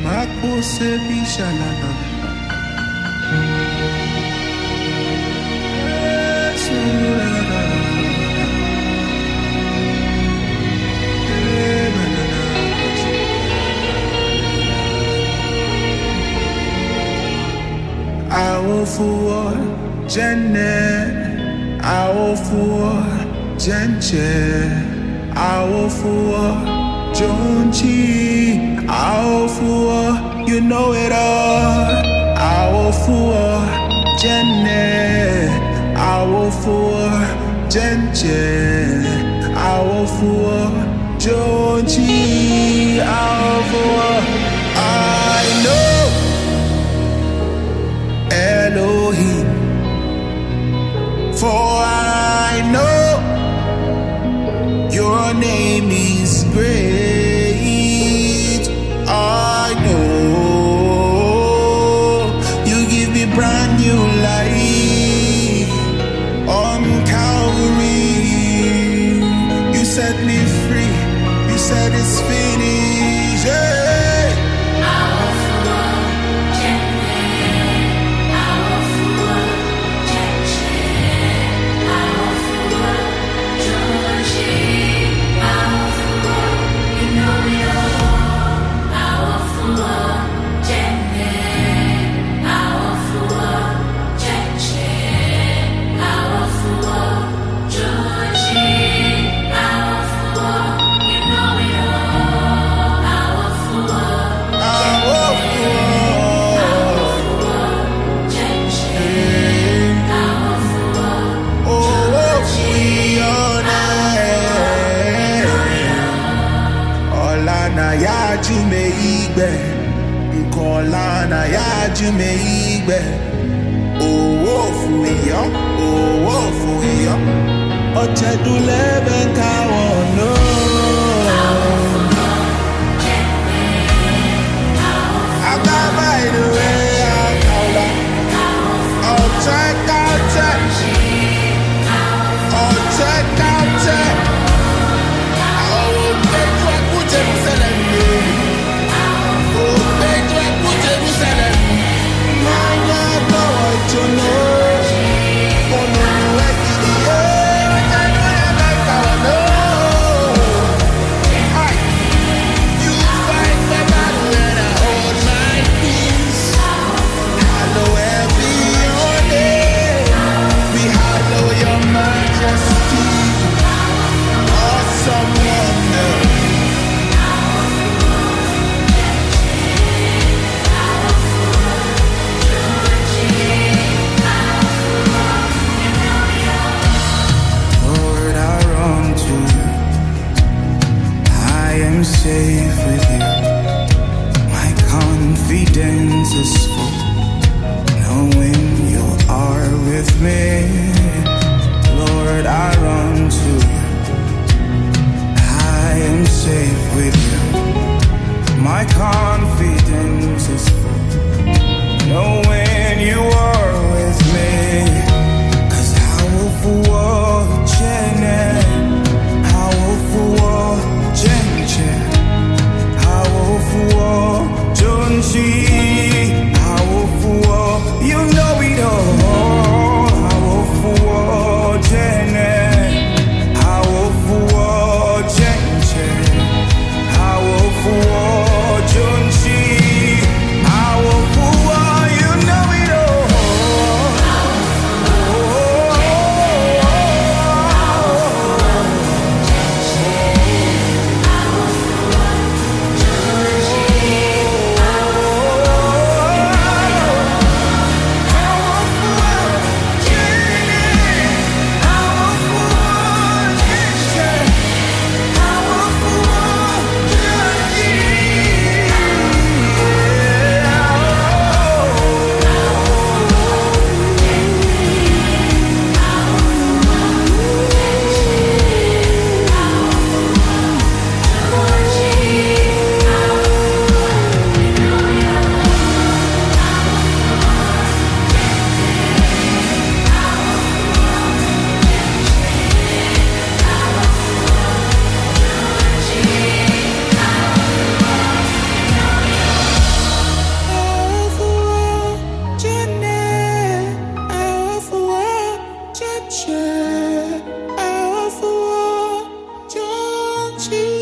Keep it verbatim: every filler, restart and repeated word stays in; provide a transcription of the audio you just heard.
Makose bishalana. Awofuwa jenne, awofuwa jenche, awofuwa jonchi, awofuwa, you know it all. Awofuwa jenne, awofuwa jenche, awofuwa jonchi, awofuwa. I know Elohim, for I know your name is great. I know you give me brand new life on Calvary. You set me free, you said it's finished. Yeah. Nkolana ya jumeigbe owo fuyo owo fuyo ochedulebe kawono Agaba iwe akaula ochekate ochekate awo betu akuje muselemi I Jesus.